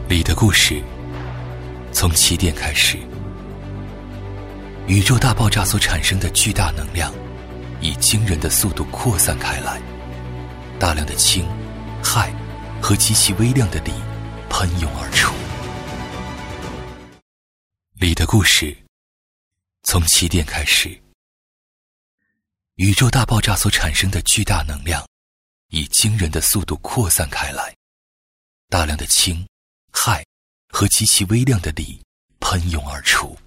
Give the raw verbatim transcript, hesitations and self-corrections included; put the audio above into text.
李的故事从起点开始。宇宙大爆炸所产生的巨大能量以惊人的速度扩散开来，大量的氢、氦和极其微量的锂喷涌而出。李的故事从起点开始。宇宙大爆炸所产生的巨大能量以惊人的速度扩散开来，大量的氢、氦和极其微量的锂喷涌而出。